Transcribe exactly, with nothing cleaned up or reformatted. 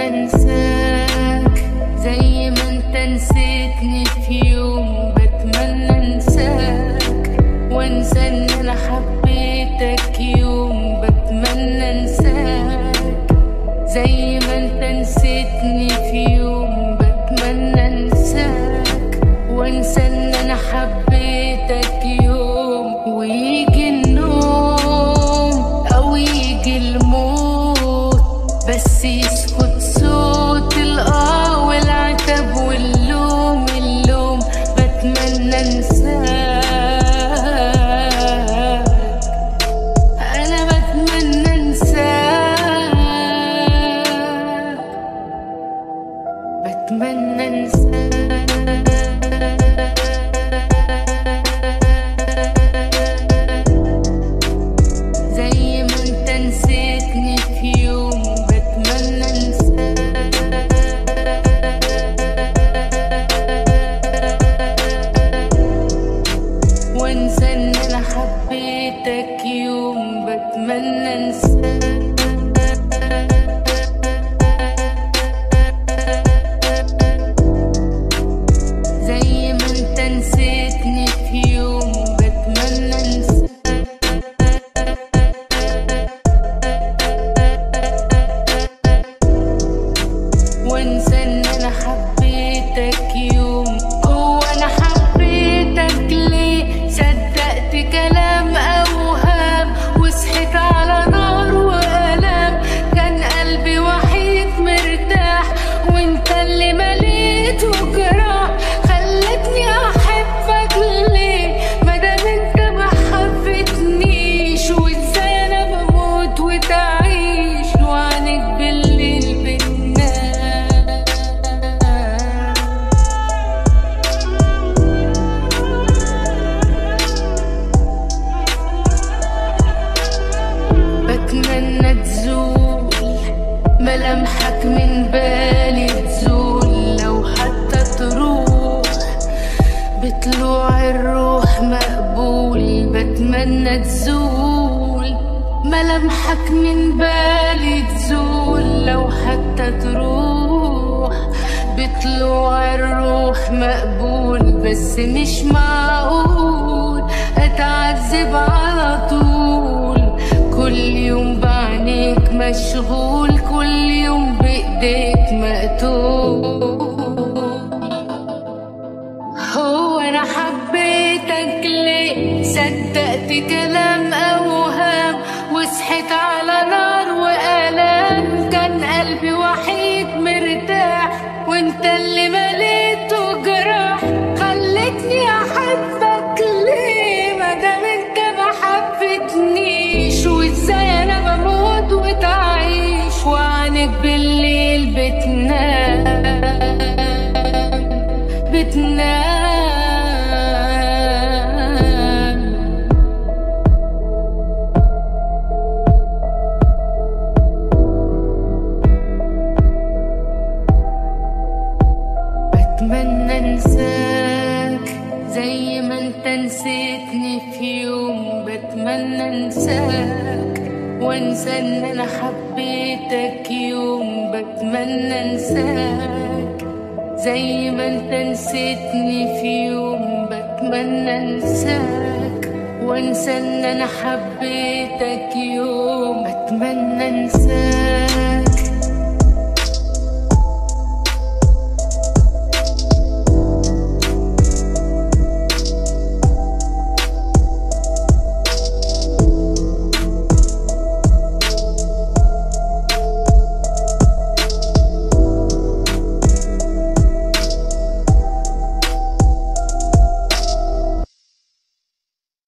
بتمنى انساك زي ما انت نسيتني في يوم. بتمنى انساك وانسى ان انا حبيتك يوم. بتمنى انساك زي ما انت نسيتني في يوم. بتمنى انساك وانسى ان انا حبيتك يوم. ويجي النوم او يجي الموت بس يسكت صوت الاه والعتب واللوم اللوم. بتمنى انساك انا بتمنى انساك بتمنى انساك زي ما انت نسيتني في يوم. بتمنى انساك وانسى ان انا حبيتك يوم. بتمنى انساك زي ما انت نسيتني في يوم. بتمنى انساك وانسى ان انا حبيتك يوم. هو انا حبيتك ليه؟ صدقت كلام اوهام وصحيت على نار والام. كان قلبي وحيد مرتاح وانت اللي مليته جراح. خلتني احبك ليه مادام انت ما حبتنيش؟ وازاي انا بموت وتعيش وعنك بالليل بتنام. بتمنى تزول ملامحك من بالي تزول لو حتى تروح بطلوع الروح مقبول. بتمنى تزول ملامحك من بالي تزول لو حتى تروح بطلوع الروح مقبول. بس مش معقول اتعذب على طول كل يوم بعينيك مشغول كل يوم بايديك مقتول. هو انا حبيتك ليه؟ صدقت كلام اوهام وصحيت على نار والام. كان قلبي وحيد مرتاح وانت اللي مليته جراح. خلتني احبك ليه مادام انت ما حبتنيش؟ وازاي انا بموت وتعيش وعنك بالليل بتنام بتنام. بتمنى انساك زي ما انت نسيتني في يوم. بتمنى انساك وانسى ان انا حبيتك يوم. بتمنى انساك زي ما انت نسيتني في يوم. بتمنى انساك وانسى ان انا حبيتك يوم. بتمنى انساك